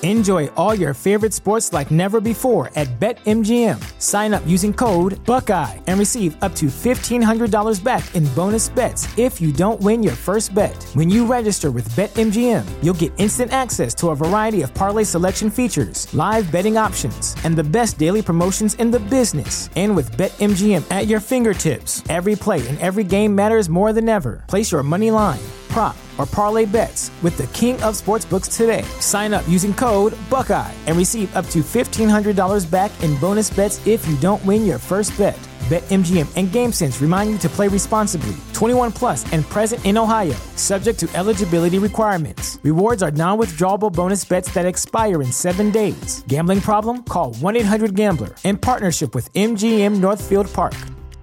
Enjoy all your favorite sports like never before at BetMGM. Sign up using code Buckeye and receive up to $1,500 back in bonus bets if you don't win your first bet. When you register with BetMGM, you'll get instant access to a variety of parlay selection features, live betting options, and the best daily promotions in the business. And with BetMGM at your fingertips, every play and every game matters more than ever. Place your money line, prop, or parlay bets with the king of sportsbooks today. Sign up using code Buckeye and receive up to $1,500 back in bonus bets if you don't win your first bet. BetMGM and GameSense remind you to play responsibly. 21 plus and present in Ohio, subject to eligibility requirements. Rewards are non-withdrawable bonus bets that expire in 7 days. Gambling problem? Call 1-800-GAMBLER. In partnership with MGM Northfield Park.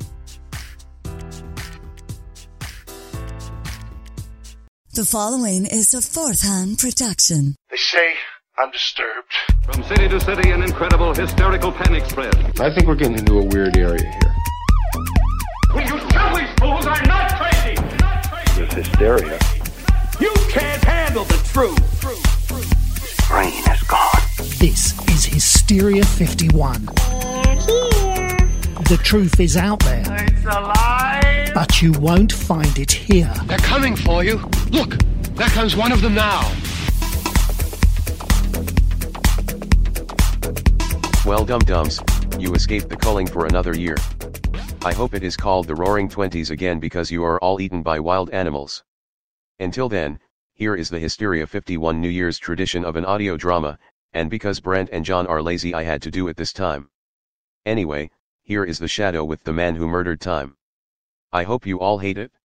The following is a Fourth Hand production. They say I'm disturbed. From city to city, an incredible hysterical panic spread. I think we're getting into a weird area here. Will you tell these fools I'm not crazy? There's hysteria. You can't handle the truth. Brain is gone. This is Hysteria 51. They're here. The truth is out there. It's a lie. But you won't find it here. They're coming for you. Look, there comes one of them now. Well, dum-dums, you escaped the culling for another year. I hope it is called the Roaring Twenties again because you are all eaten by wild animals. Until then, here is the Hysteria 51 New Year's tradition of an audio drama, and because Brent and John are lazy I had to do it this time. Anyway, here is The Shadow with The Man Who Murdered Time. I hope you all hate it.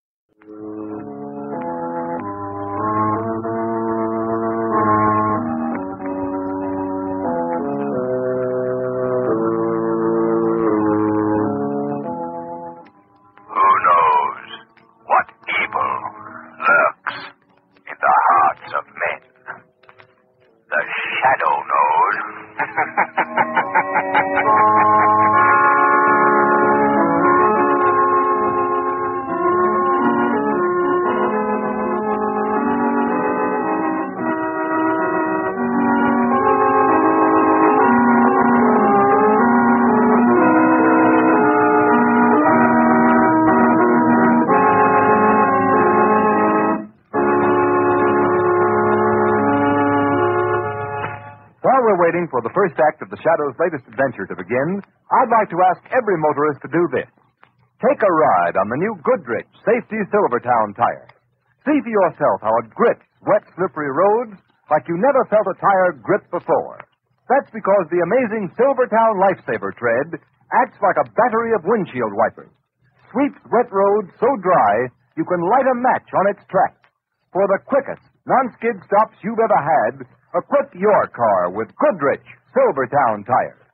Waiting for the first act of The Shadow's latest adventure to begin, I'd like to ask every motorist to do this. Take a ride on the new Goodrich Safety Silvertown tire. See for yourself how it grips wet, slippery roads like you never felt a tire grip before. That's because the amazing Silvertown Lifesaver tread acts like a battery of windshield wipers. Sweeps wet roads so dry you can light a match on its track. For the quickest non-skid stops you've ever had, equip your car with Goodrich Silvertown tires.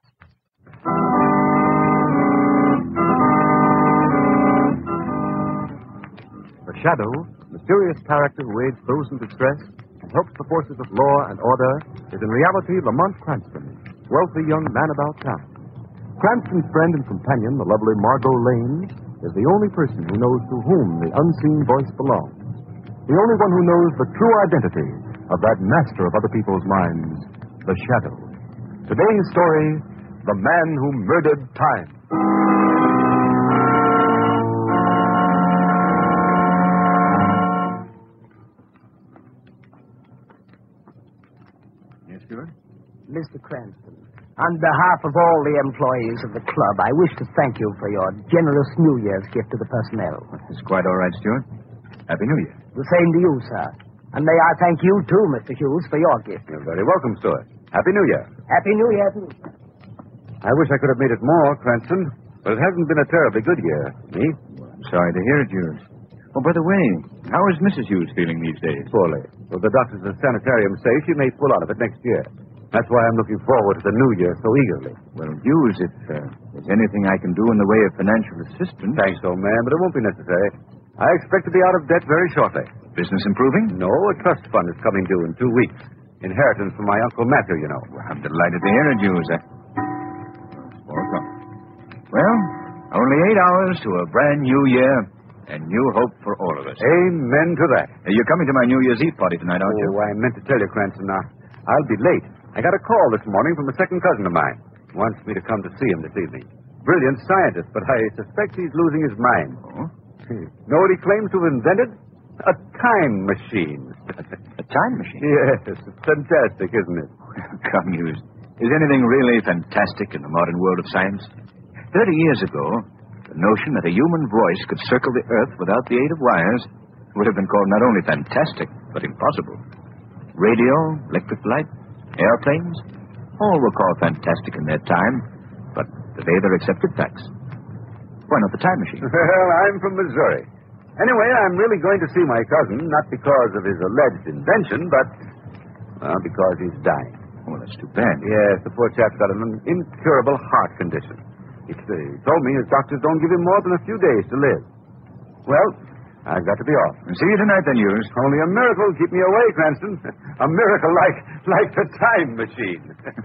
The Shadow, mysterious character who aids those in distress and helps the forces of law and order, is in reality Lamont Cranston, wealthy young man about town. Cranston's friend and companion, the lovely Margot Lane, is the only person who knows to whom the unseen voice belongs. The only one who knows the true identity of that master of other people's minds, The Shadow. Today's story, The Man Who Murdered Time. Yes, Stuart? Mr. Cranston, on behalf of all the employees of the club, I wish to thank you for your generous New Year's gift to the personnel. It's quite all right, Stuart. Happy New Year. The same to you, sir. And may I thank you, too, Mr. Hughes, for your gift. You're very welcome, Stuart. Happy New Year. Happy New Year, too. I wish I could have made it more, Cranston, but it hasn't been a terribly good year. Me? I'm sorry to hear it, Hughes. Oh, by the way, how is Mrs. Hughes feeling these days? Poorly. Well, the doctors at the sanitarium say she may pull out of it next year. That's why I'm looking forward to the new year so eagerly. Well, Hughes, if there's anything I can do in the way of financial assistance... Thanks, old man, but it won't be necessary. I expect to be out of debt very shortly. Business improving? No, a trust fund is coming due in 2 weeks. Inheritance from my Uncle Matthew, you know. Well, I'm delighted to hear it, Hughes. 4 o'clock. Well, only 8 hours to a brand new year and new hope for all of us. Amen to that. You're coming to my New Year's Eve party tonight, aren't you? Oh, I meant to tell you, Cranston. I'll be late. I got a call this morning from a second cousin of mine. Wants me to come to see him this evening. Brilliant scientist, but I suspect he's losing his mind. Oh? Know what he claims to have invented? A time machine. A time machine? Yes, it's fantastic, isn't it? Come, Hughes. Is anything really fantastic in the modern world of science? 30 years ago, the notion that a human voice could circle the Earth without the aid of wires would have been called not only fantastic, but impossible. Radio, electric light, airplanes, all were called fantastic in their time, but today they're accepted facts. Why not the time machine? Well, I'm from Missouri. Anyway, I'm really going to see my cousin, not because of his alleged invention, but because he's dying. Oh, that's too bad. Yes, the poor chap's got an incurable heart condition. He told me his doctors don't give him more than a few days to live. Well, I've got to be off. See you tonight, then, Hughes. Only a miracle will keep me away, Cranston. A miracle like the time machine.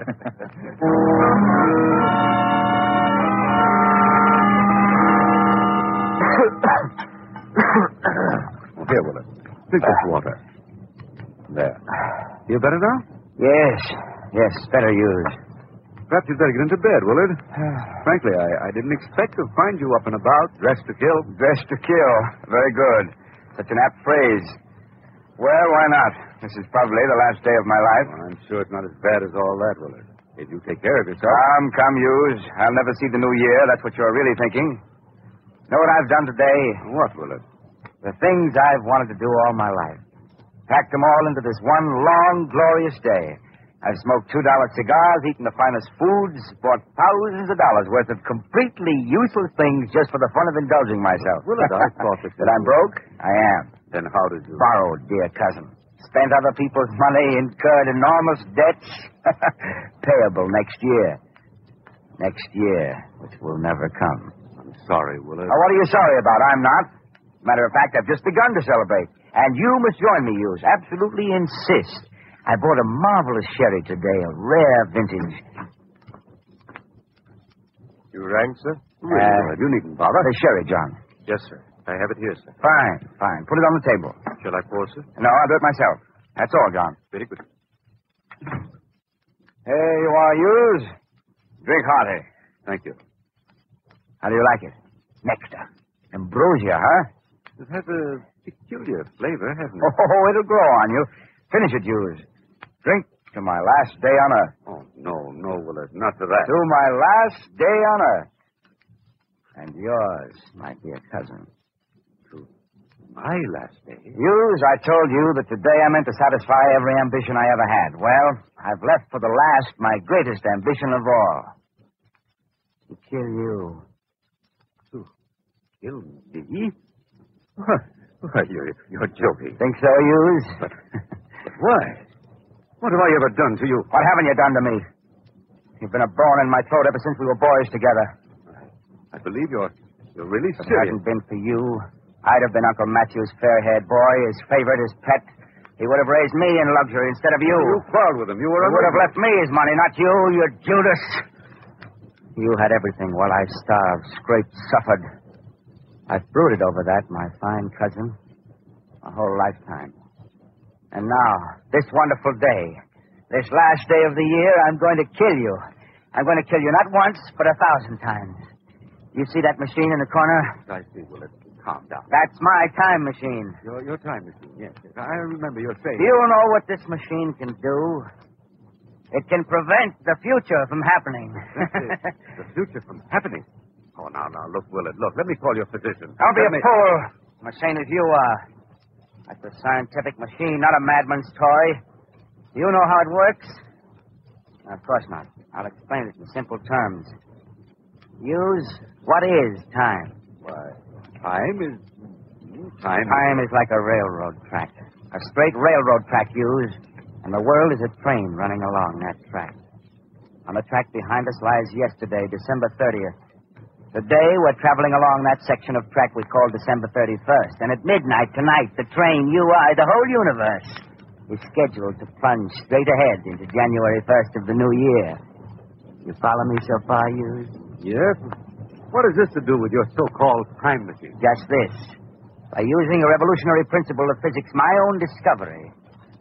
Here, Willard. Drink this water. There. Feel better now? Yes, better Hughes. Perhaps you'd better get into bed, Willard. Frankly, I didn't expect to find you up and about, dressed to kill. Dressed to kill. Very good. Such an apt phrase. Well, why not? This is probably the last day of my life. Well, I'm sure it's not as bad as all that, Willard. If you take care of yourself. Come, Hughes. I'll never see the new year. That's what you're really thinking. Know what I've done today? What, Willard? The things I've wanted to do all my life. Packed them all into this one long, glorious day. I've smoked $2 cigars, eaten the finest foods, bought thousands of dollars worth of completely useless things just for the fun of indulging myself. Willard, I thought that I'm broke? I am. Then how did you... Borrowed, dear cousin. Spent other people's money, incurred enormous debts. Payable next year. Next year, which will never come. I'm sorry, Willard. Now, what are you sorry about? I'm not. Matter of fact, I've just begun to celebrate. And you must join me, Hughes. Absolutely insist. I bought a marvelous sherry today, a rare vintage. You rang, sir? Really, you needn't bother. The sherry, John. Yes, sir. I have it here, sir. Fine. Put it on the table. Shall I pour, sir? No, I'll do it myself. That's all, John. Very good. Here you are, Hughes. Drink hearty. Thank you. How do you like it? Nectar. Ambrosia, huh? It has a peculiar flavor, hasn't it? Oh, it'll grow on you. Finish it, Hughes. Drink to my last day on Earth. Oh, no, Willard. Not to that. To my last day on Earth. And yours, my dear cousin. To my last day? Hughes, I told you that today I meant to satisfy every ambition I ever had. Well, I've left for the last my greatest ambition of all. To kill you. To kill me? Why, you're joking. Think so, Hughes? But why? What have I ever done to you? What haven't you done to me? You've been a bone in my throat ever since we were boys together. I believe you're really If it serious. hadn't been for you, I'd have been Uncle Matthew's fair-haired boy, his favorite, his pet. He would have raised me in luxury instead of you. You quarreled with him. You were He would have left me his money, not you, you Judas. You had everything while I starved, scraped, suffered. I've brooded over that, my fine cousin, a whole lifetime. And now, this wonderful day, this last day of the year, I'm going to kill you. I'm going to kill you not once, but 1,000 times. You see that machine in the corner? I see, Willard. Calm down. That's my time machine. Your time machine, yes. I remember your saying. Do you know what this machine can do? It can prevent the future from happening. The future from happening? Oh, now, look, Willard, look. Let me call your physician. Don't be a fool. I'm as sane as you are. That's a scientific machine, not a madman's toy. Do you know how it works? No, of course not. I'll explain it in simple terms. Hughes, what is time? Why, time is like a railroad track. A straight railroad track, Hughes. And the world is a train running along that track. On the track behind us lies yesterday, December 30th. Today, we're traveling along that section of track we call December 31st. And at midnight tonight, the train, you, I, the whole universe, is scheduled to plunge straight ahead into January 1st of the new year. You follow me so far, Hughes? Yes. What has this to do with your so-called time machine? Just this. By using a revolutionary principle of physics, my own discovery,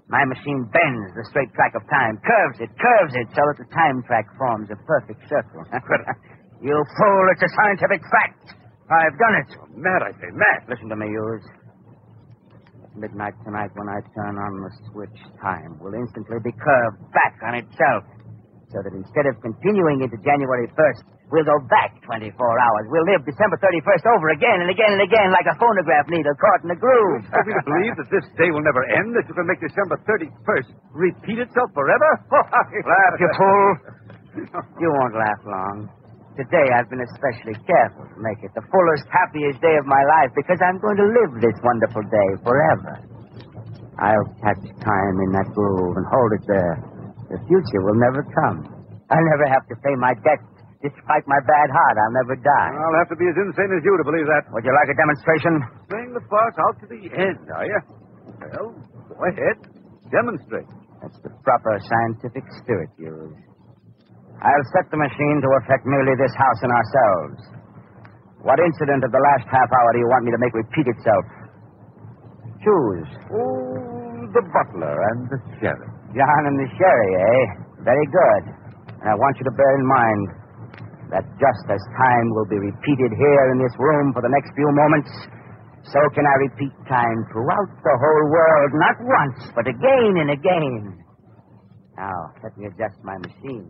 My machine bends the straight track of time, curves it, so that the time track forms a perfect circle. You fool, it's a scientific fact. I've done it. Oh, Matt, I say, Matt. Listen to me, Hughes. Midnight tonight, when I turn on the switch, time will instantly be curved back on itself. So that instead of continuing into January 1st, we'll go back 24 hours. We'll live December 31st over again and again and again like a phonograph needle caught in a groove. Are we to believe that this day will never end, that you can make December 31st repeat itself forever? Laugh, you fool. You won't laugh long. Today I've been especially careful to make it the fullest, happiest day of my life because I'm going to live this wonderful day forever. I'll catch time in that groove and hold it there. The future will never come. I'll never have to pay my debt. Despite my bad heart, I'll never die. I'll have to be as insane as you to believe that. Would you like a demonstration? Playing the farce out to the end, are you? Well, go ahead. Demonstrate. That's the proper scientific spirit, Hughes. I'll set the machine to affect merely this house and ourselves. What incident of the last half hour do you want me to make repeat itself? Choose. Oh, the butler and the sheriff. John and the sherry, eh? Very good. And I want you to bear in mind that just as time will be repeated here in this room for the next few moments, so can I repeat time throughout the whole world, not once, but again and again. Now, let me adjust my machine.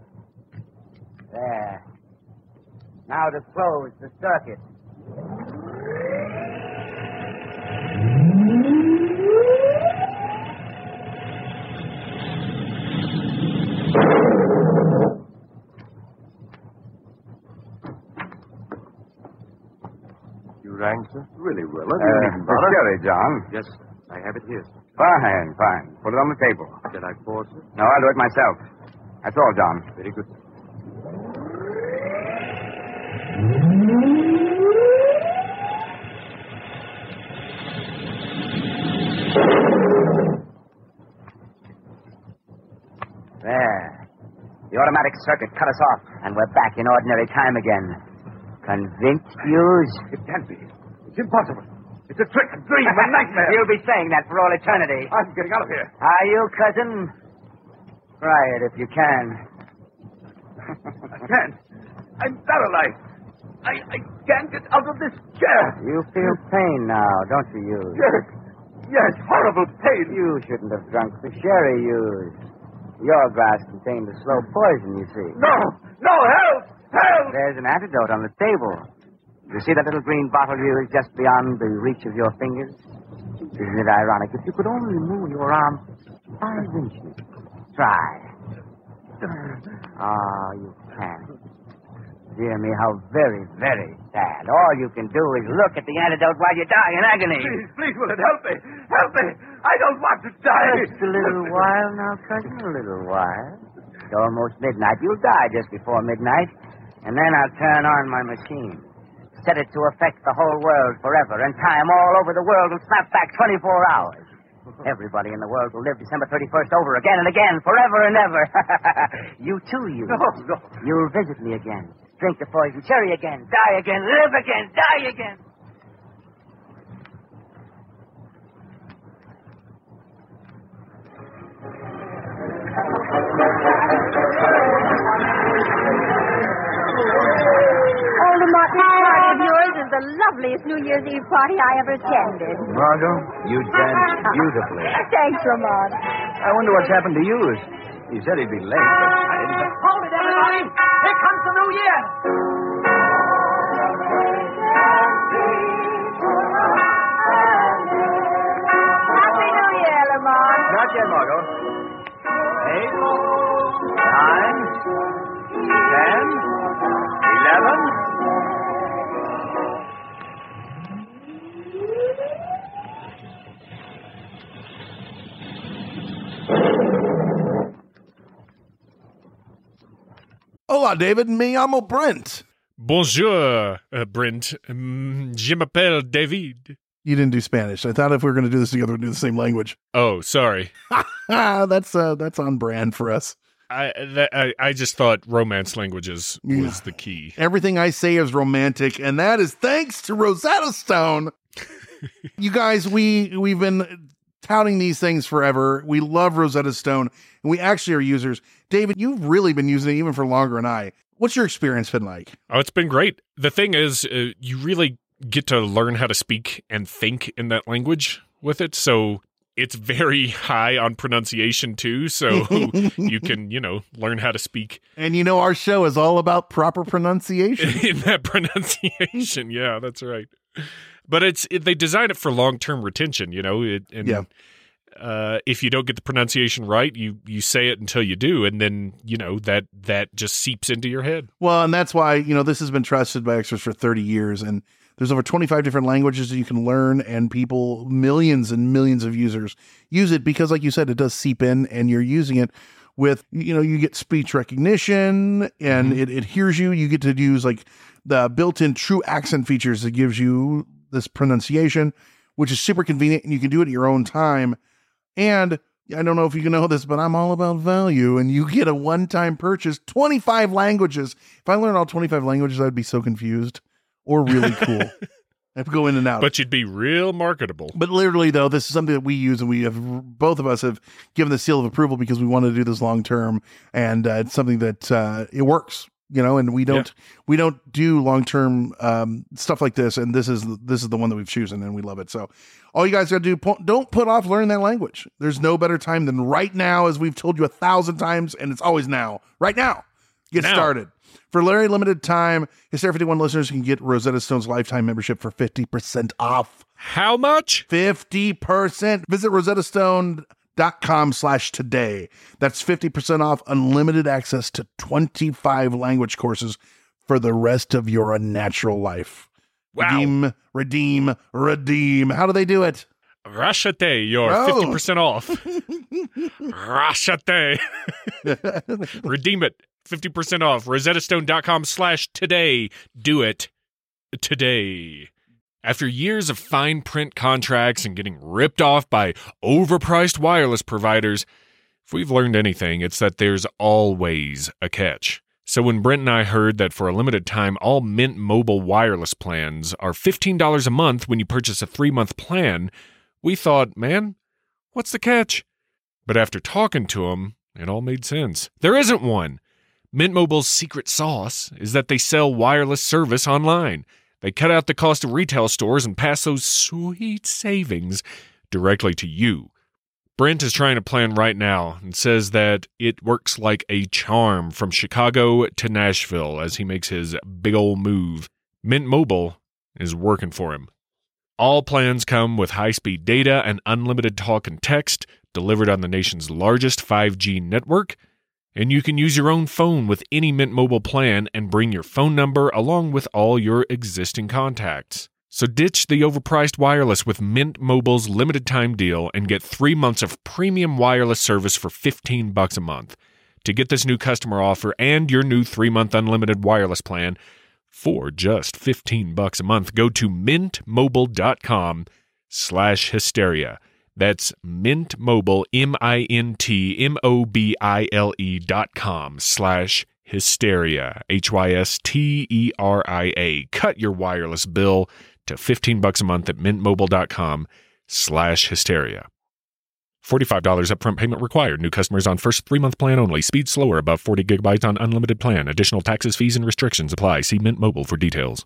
There. Now to close the circuit. You rang, sir? Really, Willa. You needn't bother. Sherry, John. Yes, I have it here, sir. Fine. Put it on the table. Shall I pour, sir? No, I'll do it myself. That's all, John. Very good. There. The automatic circuit cut us off, and we're back in ordinary time again. Convinced, Hughes? It can't be. It's impossible. It's a trick, a dream, a nightmare. You'll be saying that for all eternity. I'm getting out of here. Are you, cousin? Try it if you can. I can't. I'm paralyzed. I can't get out of this chair. You feel pain now, don't you, Hughes? Yes, horrible pain. You shouldn't have drunk the sherry, Hughes. Your glass contained a slow poison, you see. No, help! There's an antidote on the table. You see that little green bottle, Hughes, just beyond the reach of your fingers? Isn't it ironic? If you could only move your arm 5 inches. Try. Oh, you can't. Dear me, how very, very sad. All you can do is look at the antidote while you die in agony. Please, will it help me? Help me! I don't want to die. Just a little while now, cousin, a little while. It's almost midnight. You'll die just before midnight, and then I'll turn on my machine. Set it to affect the whole world forever, and time all over the world will snap back 24 hours. Everybody in the world will live December 31st over again and again, forever and ever. You too, you. No. You'll visit me again. Drink the poison cherry again. Die again. Live again. Die again. Lamont, this party of yours is the loveliest New Year's Eve party I ever attended. Margot, you danced beautifully. Thanks, Lamont. I wonder what's happened to Hughes. He said he'd be late, but I didn't... Hold it, everybody! Here comes the new year! Happy New Year, Lamont. Not yet, Margot. 8, 9, 10, 11... Hola, David. Me llamo Brent. Bonjour, Brent. Je m'appelle David. You didn't do Spanish. I thought if we were going to do this together, we'd do the same language. Oh, sorry. That's on brand for us. I just thought romance languages was the key. Everything I say is romantic, and that is thanks to Rosetta Stone. You guys, we've been touting these things forever. We love Rosetta Stone, and we actually are users. David, you've really been using it even for longer than I. What's your experience been like? Oh, it's been great. The thing is, you really get to learn how to speak and think in that language with it. So it's very high on pronunciation too. So you can, learn how to speak. And our show is all about proper pronunciation. In that pronunciation. Yeah, that's right. But they design it for long-term retention, if you don't get the pronunciation right, you say it until you do, and then, that just seeps into your head. Well, and that's why, this has been trusted by experts for 30 years, and there's over 25 different languages that you can learn, and millions and millions of users use it because, like you said, it does seep in, and you're using it with, you get speech recognition, and it hears you. You get to use, like, the built-in true accent features that gives you this pronunciation, which is super convenient, and you can do it at your own time. And I don't know if you know this, but I'm all about value, and you get a one-time purchase, 25 languages. If I learned all 25 languages, I'd be so confused or really cool. I have to go in and out. But you'd be real marketable. But literally, though, this is something that we use, and both of us have given the seal of approval because we want to do this long-term, and it's something that it works. And we don't do long-term stuff like this. And this is the one that we've chosen, and we love it. So all you guys got to do, don't put off learning that language. There's no better time than right now, as we've told you 1,000 times, and it's always now. Right now. Get started. For a very limited time, Hysteria 51 listeners can get Rosetta Stone's lifetime membership for 50% off. How much? 50%. Visit rosettastone.com/today. That's 50% off unlimited access to 25 language courses for the rest of your unnatural life. Wow. Redeem. How do they do it? Rashate, you're 50% off. Rashate. Redeem it. 50% off. rosettastone.com/today. Do it today. After years of fine print contracts and getting ripped off by overpriced wireless providers, if we've learned anything, it's that there's always a catch. So when Brent and I heard that for a limited time, all Mint Mobile wireless plans are $15 a month when you purchase a 3-month plan, we thought, man, what's the catch? But after talking to him, it all made sense. There isn't one. Mint Mobile's secret sauce is that they sell wireless service online. They cut out the cost of retail stores and pass those sweet savings directly to you. Brent is trying a plan right now and says that it works like a charm from Chicago to Nashville as he makes his big ol' move. Mint Mobile is working for him. All plans come with high-speed data and unlimited talk and text delivered on the nation's largest 5G network. And you can use your own phone with any Mint Mobile plan and bring your phone number along with all your existing contacts. So ditch the overpriced wireless with Mint Mobile's limited time deal and get 3 months of premium wireless service for $15 a month. To get this new customer offer and your new 3-month unlimited wireless plan for just $15 a month, go to mintmobile.com/hysteria. That's Mint Mobile, mintmobile.com/hysteria, HYSTERIA. Cut your wireless bill to $15 a month at mintmobile.com/hysteria. $45 upfront payment required. New customers on first 3-month plan only. Speed slower above 40 gigabytes on unlimited plan. Additional taxes, fees, and restrictions apply. See Mint Mobile for details.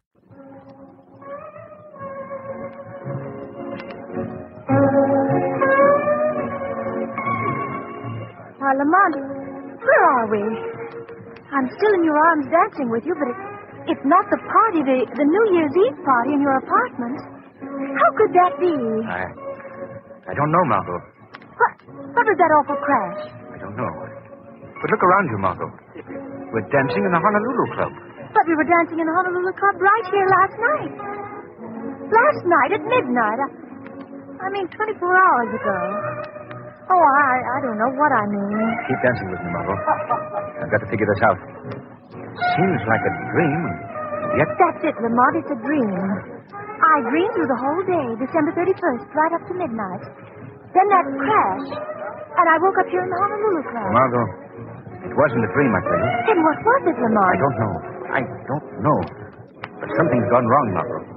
Lamont, where are we? I'm still in your arms dancing with you, but it's not the party, the New Year's Eve party in your apartment. How could that be? I don't know, Margot. What was that awful crash? I don't know. But look around you, Margot. We're dancing in the Honolulu Club. But we were dancing in the Honolulu Club right here last night. Last night at midnight. I mean, 24 hours ago. Oh, I don't know what I mean. Keep dancing with me, Margot. I've got to figure this out. Seems like a dream, yet... That's it, Lamont. It's a dream. I dreamed through the whole day, December 31st, right up to midnight. Then that crash, and I woke up here in the Honolulu Club. Margot, it wasn't a dream, I tell you. Then what was it, Lamont? I don't know. But something's gone wrong, Margot.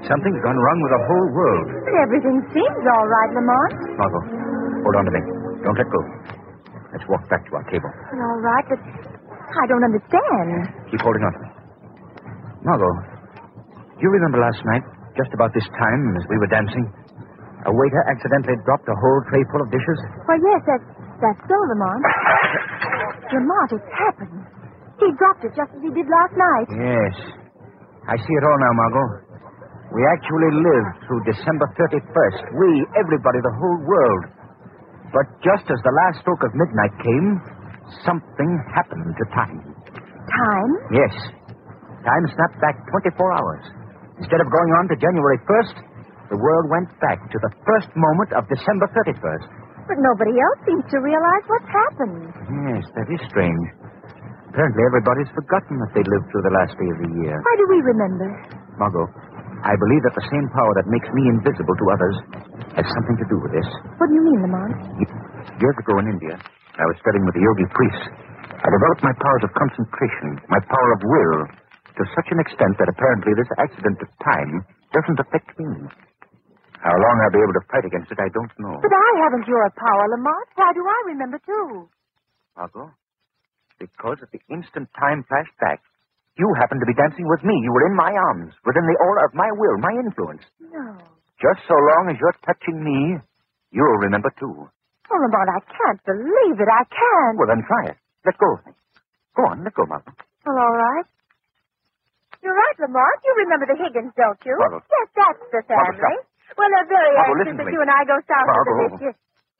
Something's gone wrong with the whole world. But everything seems all right, Lamont. Margot, hold on to me. Don't let go. Let's walk back to our table. All right, but I don't understand. Keep holding on. Margot, do you remember last night, just about this time as we were dancing, a waiter accidentally dropped a whole tray full of dishes? Why, yes, that's so, Lamont. Lamont, it's happened. He dropped it just as he did last night. Yes. I see it all now, Margot. We actually lived through December 31st. We, everybody, the whole world. But just as the last stroke of midnight came, something happened to time. Time? Yes. Time snapped back 24 hours. Instead of going on to January 1st, the world went back to the first moment of December 31st. But nobody else seems to realize what's happened. Yes, that is strange. Apparently everybody's forgotten that they lived through the last day of the year. Why do we remember? Margot, I believe that the same power that makes me invisible to others has something to do with this. What do you mean, Lamont? Years ago in India, I was studying with the yogi priests. I developed my powers of concentration, my power of will, to such an extent that apparently this accident of time doesn't affect me. How long I'll be able to fight against it, I don't know. But I haven't your power, Lamont. Why do I remember, too? Margot, because at the instant time flashed back, you happened to be dancing with me. You were in my arms, within the aura of my will, my influence. No. Just so long as you're touching me, you'll remember, too. Oh, Lamont, I can't believe it. I can't. Well, then try it. Let go of me. Go on, let go, Margot. Well, all right. You're right, Lamont. You remember the Higgins, don't you? Margot. Yes, that's the family. Margot, well, they're very Margot, anxious listen that to me. you and I go south of the Margot. biscuit.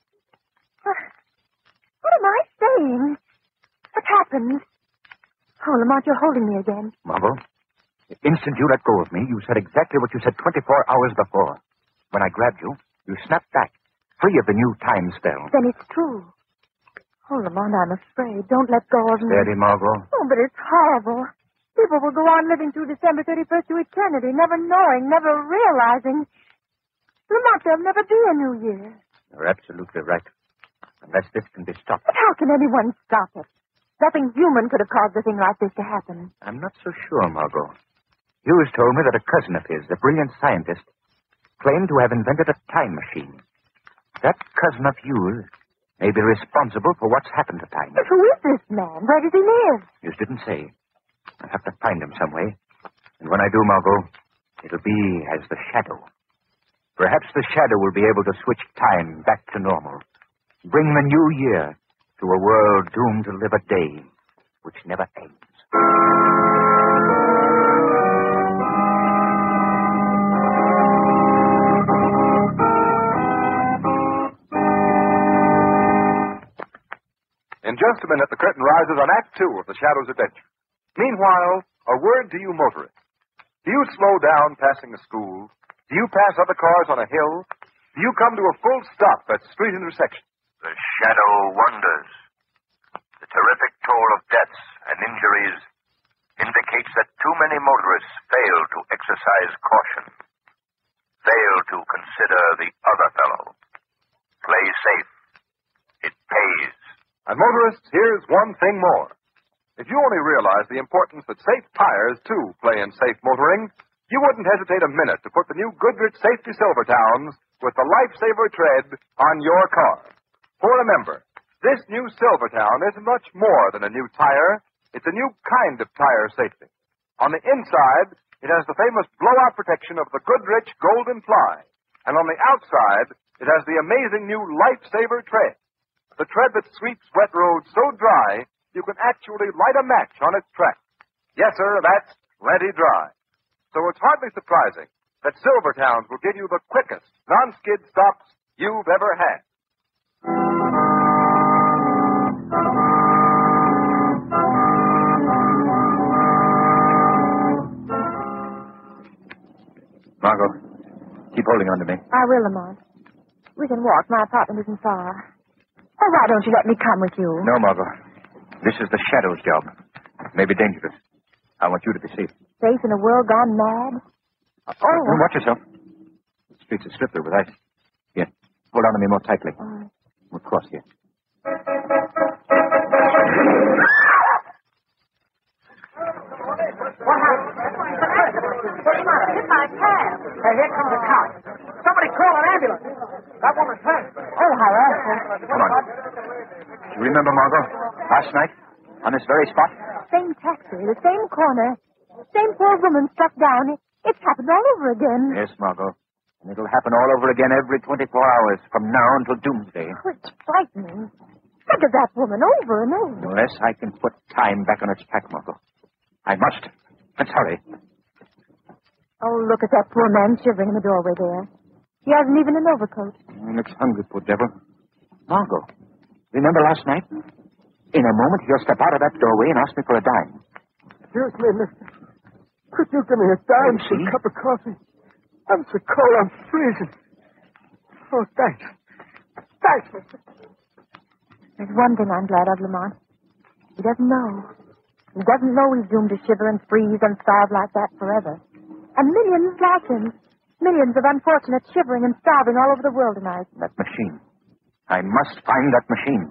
What am I saying? What's happened? Oh, Lamont, you're holding me again. Margot, the instant you let go of me, you said exactly what you said 24 hours before. When I grabbed you, you snapped back, free of the new time spell. Then it's true. Oh, Lamont, I'm afraid. Don't let go of me. Steady, Margot. Oh, but it's horrible. People will go on living through December 31st to eternity, never knowing, never realizing. Lamont, there'll never be a new year. You're absolutely right. Unless this can be stopped. But how can anyone stop it? Nothing human could have caused a thing like this to happen. I'm not so sure, Margot. Hughes told me that a cousin of his, a brilliant scientist, claimed to have invented a time machine. That cousin of Hughes may be responsible for what's happened to time. But who is this man? Where does he live? Hughes didn't say. I'll have to find him some way. And when I do, Margot, it'll be as the Shadow. Perhaps the Shadow will be able to switch time back to normal. Bring the new year to a world doomed to live a day which never ends. In just a minute, the curtain rises on Act 2 of The Shadow's Adventure. Meanwhile, a word to you motorists. Do you slow down passing a school? Do you pass other cars on a hill? Do you come to a full stop at street intersections? The Shadow wonders. The terrific toll of deaths and injuries indicates that too many motorists fail to exercise caution, fail to consider the other fellow. Play safe. It pays. And motorists, here's one thing more. If you only realize the importance that safe tires, too, play in safe motoring, you wouldn't hesitate a minute to put the new Goodrich Safety Silvertowns with the Lifesaver tread on your car. For remember, this new Silvertown isn't much more than a new tire. It's a new kind of tire safety. On the inside, it has the famous blowout protection of the Goodrich Golden Fly. And on the outside, it has the amazing new Lifesaver tread. The tread that sweeps wet roads so dry, you can actually light a match on its track. Yes, sir, that's plenty dry. So it's hardly surprising that Silvertowns will give you the quickest non-skid stops you've ever had. Margot, keep holding on to me. I will, Lamont. We can walk. My apartment isn't far. Oh, why don't you let me come with you? No, Margot. This is the Shadow's job. It may be dangerous. I want you to be safe. Safe in a world gone mad? Oh. Watch yourself. The streets are slippery with ice. Here, hold on to me more tightly. We'll cross here. What's the matter? Hit my cab. Hey, here comes a car. Somebody call an ambulance. That woman's hurt. Oh, how awful. Come on. You remember, Margot, last night, on this very spot? Same taxi, the same corner, same poor woman struck down. It's happened all over again. Yes, Margot. And it'll happen all over again every 24 hours from now until doomsday. Oh, it's frightening. Think of that woman over and over. Unless I can put time back on its track, Margot. I must. Let's hurry. Oh, look at that poor man shivering in the doorway there. He hasn't even an overcoat. He looks hungry, poor devil. Margot, remember last night? In a moment, he'll step out of that doorway and ask me for a dime. Excuse me, mister. Could you give me a dime for a cup of coffee? I'm so cold, I'm freezing. Oh, thanks. Thanks, mister. There's one thing I'm glad of, Lamont. He doesn't know. He doesn't know he's doomed to shiver and freeze and starve like that forever. And millions like him. Millions of unfortunates shivering and starving all over the world tonight. That machine. I must find that machine.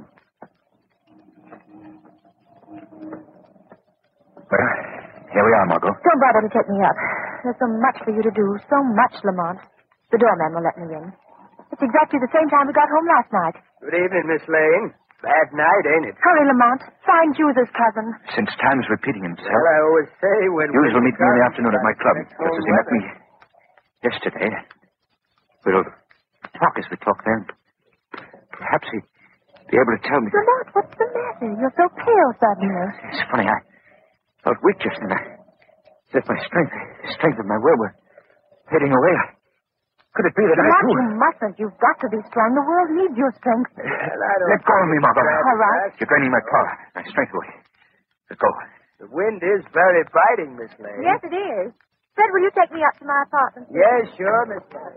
Well, here we are, Margot. Don't bother to take me up. There's so much for you to do. So much, Lamont. The doorman will let me in. It's exactly the same time we got home last night. Good evening, Miss Lane. Bad night, ain't it? Hurry, Lamont. Find Hughes' cousin. Since time's repeating himself. Well, I always say when... Hughes will meet me in the afternoon at my club, just as he met me yesterday. We'll talk as we talk then. Perhaps he'd be able to tell me... Lamont, what's the matter? You're so pale suddenly. It's funny, I felt weak just then. As if my strength of my will were fading away. Could it be that Lamont, I too... you mustn't. You've got to be strong. The world needs your strength. Let go of me, Margot. All right. You're draining my power, my strength away. Let go. The wind is very biting, Miss Lane. Yes, it is. Fred, will you take me up to my apartment? Yes, sure, Miss Lane.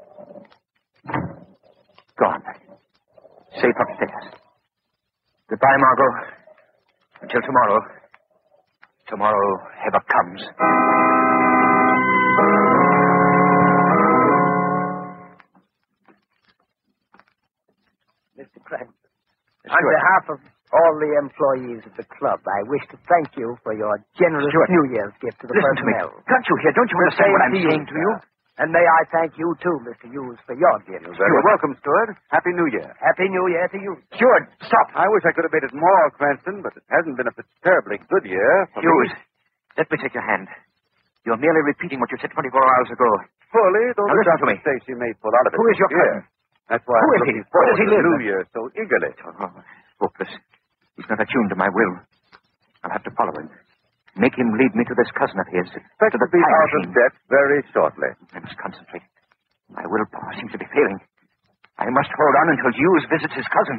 Gone. Safe upstairs. Goodbye, Margot. Until tomorrow. Tomorrow ever comes. Mr. Cranston, on behalf of all the employees of the club, I wish to thank you for your generous New Year's gift to the Listen personnel. to me. Can't you hear? Don't you understand what I'm saying to you? And may I thank you, too, Mr. Hughes, for your gift. You're very welcome, Stewart. Happy New Year. Happy New Year to you. Stewart, stop. I wish I could have made it more, Cranston, but it hasn't been a terribly good year for Hughes, me. let me take your hand. You're merely repeating what you said 24 hours ago. Fully, though Now the listen to me. mistakes you made pull out of it. Who is your cousin? That's why Who I'm is he? looking Where forward does he to live? the New Year so eagerly. Oh, hopeless. He's not attuned to my will. I'll have to follow him. Make him lead me to this cousin of his. Expect to the to be time out machine. of debt very shortly. I must concentrate. My willpower seems to be failing. I must hold on until Hughes visits his cousin.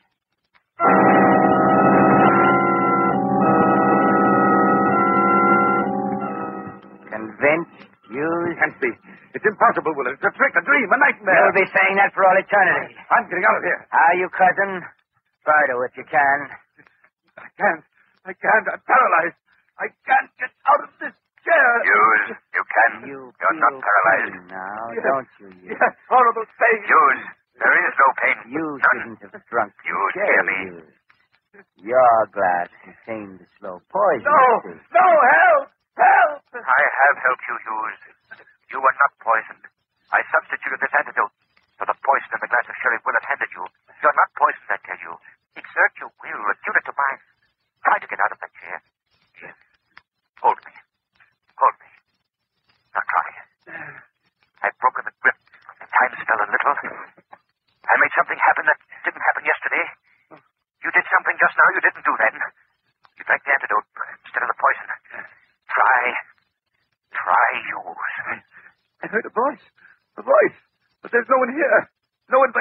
Convinced, Hughes? Can't be. It's impossible, Willard. It's a trick, a dream, a nightmare. You'll be saying that for all eternity. I'm getting out of here. Are you, cousin? Try to if you can. I can't. I'm paralyzed. I can't get out of this chair. Hughes, you can. You're not paralyzed. Now, Yes. don't you, Hughes? Yes, horrible pain. Hughes, there is no pain. You None. shouldn't have drunk the Hughes, chair, hear me. Hughes. Your glass contained the slow poison. No, help! Help! I have helped you, Hughes. You were not poisoned. I substituted this antidote for the poison in the glass of sherry Willard handed you. You're not poisoned, I tell you. Exert your will, attune it to mine. Try to get out of that chair. Here. Hold me. Hold me. Now try. I've broken the grip. Time fell a little. I made something happen that didn't happen yesterday. You did something just now you didn't do then. You drank the antidote instead of the poison. Try, Hughes. I heard a voice. A voice. But there's no one here. No one but...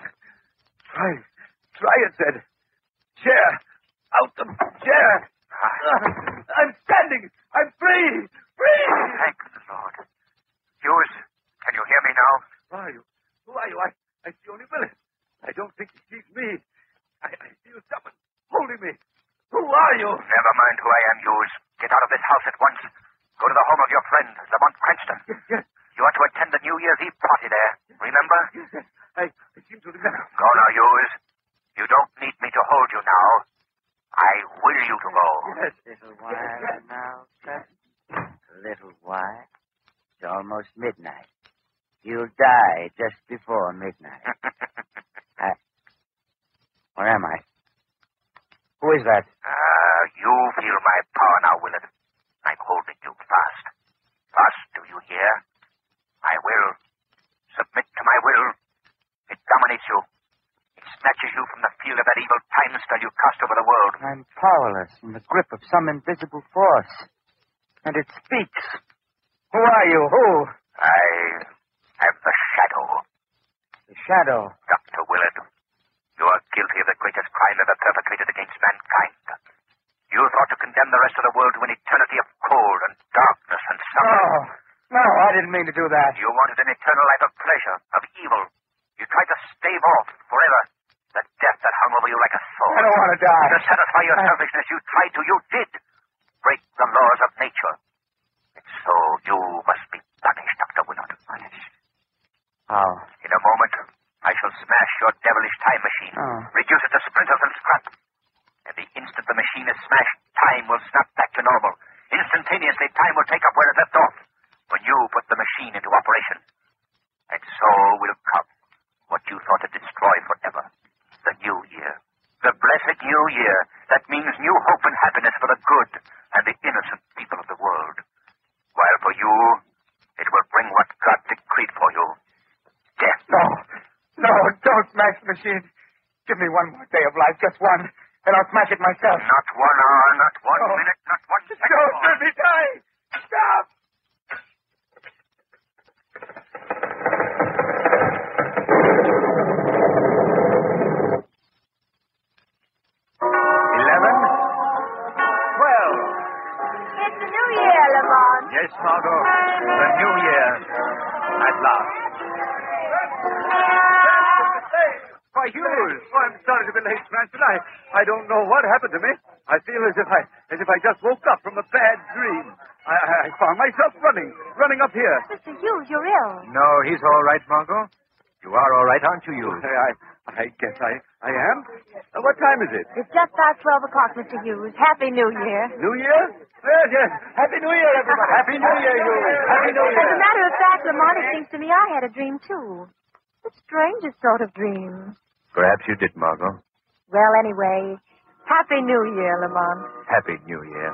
Try, it said. Chair. Out the chair. I'm standing. I'm free. Free. Thank the Lord. Hughes, can you hear me now? Who are you? I see only Willard. I don't think he sees me. I feel someone holding me. Who are you? Never mind who I am, Hughes. Get out of this house at once. Go to the home of your friend, Lamont Cranston. Yes. You are to attend the New Year's Eve party there. Remember? Yes. I seem to remember. Go now, Hughes. You don't need me to hold you now. I will you to go. Yes. Little while now, cousin. A little while. It's almost midnight. You'll die just before midnight. Where am I? Who is that? You feel my power now, Willard. I'm holding you fast. Fast, do you hear? My will. Submit to my will. It dominates you. It snatches you from the field of that evil time spell you cast over the world. I'm powerless in the grip of some invisible force. And it speaks. Who are you? Who? I am the Shadow. The Shadow? Dr. Willard, you are guilty of the greatest crime ever perpetrated against mankind. You thought to condemn the rest of the world to an eternity of cold and darkness and suffering. No, I didn't mean to do that. You wanted an eternal life of pleasure, of evil. You tried to stave off forever the death that hung over you like a sword. I don't want to die. To satisfy your selfishness, you tried to. You did break the laws of nature. And so you must be punished, Dr. Willard. Punished? How? In a moment, I shall smash your devilish time machine, reduce it to splinters and scrap. And the instant the machine is smashed, time will snap back to normal. Instantaneously, time will take up where it left off when you put the machine into operation. And so will come what you thought to destroy forever. The new year. The blessed new year. That means new hope and happiness for the good and the innocent people of the world. While for you, it will bring what God decreed for you. Death. No, don't smash the machine. Give me one more day of life, just one, and I'll smash it myself. Not 1 hour, not 1 minute, not 1 second. Don't let me die. Stop. Yes, Margot. The new year. At last. Why, Hughes. Oh, I'm sorry to be late, Cranston. I don't know what happened to me. I feel as if I just woke up from a bad dream. I found myself running up here. Mr. Hughes, you're ill. No, he's all right, Margot. You are all right, aren't you, Hughes? I guess I am. What time is it? It's just past 12 o'clock, Mr. Hughes. Happy New Year. New Year? Yes. Happy New Year, everybody. Happy New Year, Hughes. Happy New Year. As a matter of fact, Lamont, it seems to me I had a dream, too. The strangest sort of dream. Perhaps you did, Margot. Well, anyway, Happy New Year, Lamont. Happy New Year.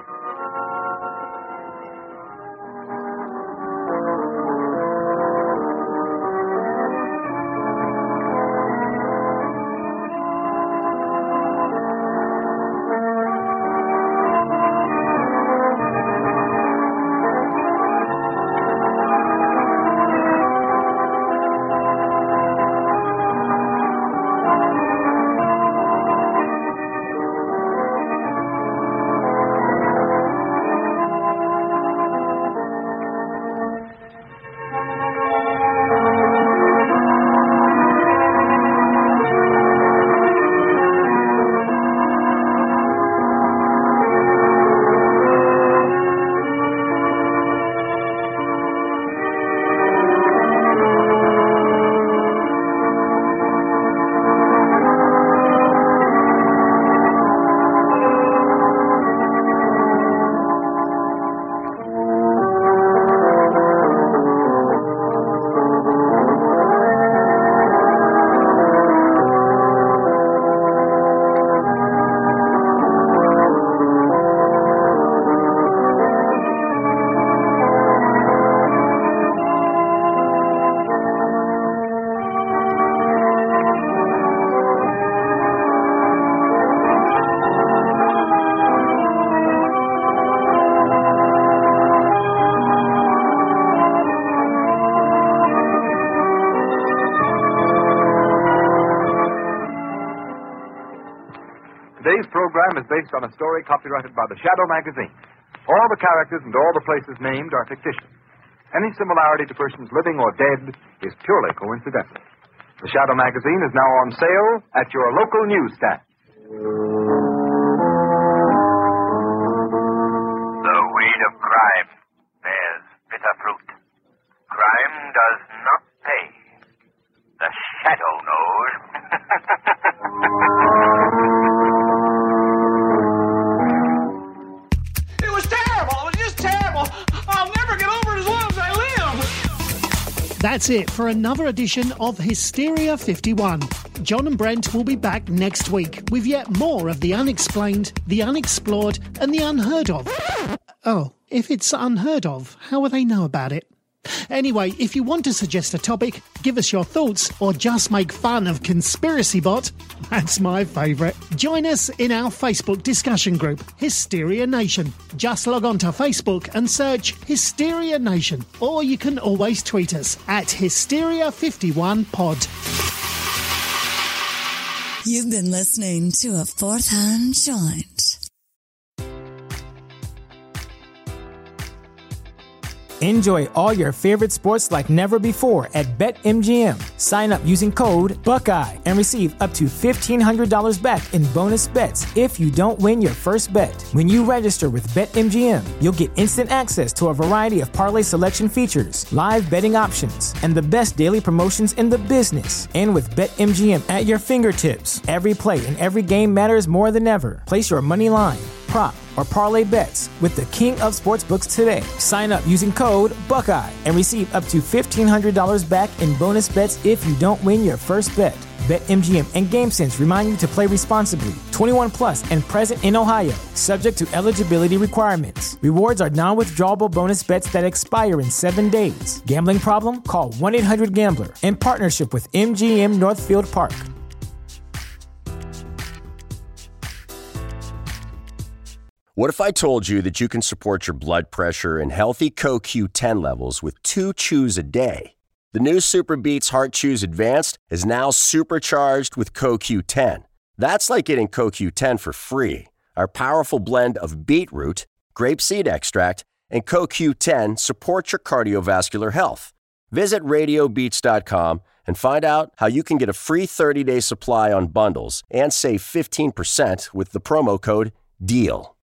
Today's program is based on a story copyrighted by the Shadow magazine. All the characters and all the places named are fictitious. Any similarity to persons living or dead is purely coincidental. The Shadow magazine is now on sale at your local newsstand. The weed of crime bears bitter fruit. Crime does not pay. The Shadow knows. It was terrible. It was just terrible. I'll never get over it as long as I live. That's it for another edition of Hysteria 51. John and Brent will be back next week with yet more of the unexplained, the unexplored, and the unheard of. Oh, if it's unheard of, how will they know about it? Anyway, if you want to suggest a topic, give us your thoughts, or just make fun of Conspiracy Bot, that's my favourite. Join us in our Facebook discussion group, Hysteria Nation. Just log on to Facebook and search Hysteria Nation, or you can always tweet us at Hysteria51pod. You've been listening to a Fourth Hand Joint. Enjoy all your favorite sports like never before at BetMGM. Sign up using code Buckeye and receive up to $1,500 back in bonus bets if you don't win your first bet. When you register with BetMGM, you'll get instant access to a variety of parlay selection features, live betting options, and the best daily promotions in the business. And with BetMGM at your fingertips, every play and every game matters more than ever. Place your money line, prop, or parlay bets with the king of sportsbooks today. Sign up using code Buckeye and receive up to $1,500 back in bonus bets if you don't win your first bet. BetMGM and GameSense remind you to play responsibly. 21 plus and present in Ohio, subject to eligibility requirements. Rewards are non-withdrawable bonus bets that expire in 7 days. Gambling problem? Call 1-800-GAMBLER in partnership with MGM Northfield Park. What if I told you that you can support your blood pressure and healthy CoQ10 levels with 2 chews a day? The new Super Beats Heart Chews Advanced is now supercharged with CoQ10. That's like getting CoQ10 for free. Our powerful blend of beetroot, grapeseed extract, and CoQ10 supports your cardiovascular health. Visit RadioBeats.com and find out how you can get a free 30-day supply on bundles and save 15% with the promo code DEAL.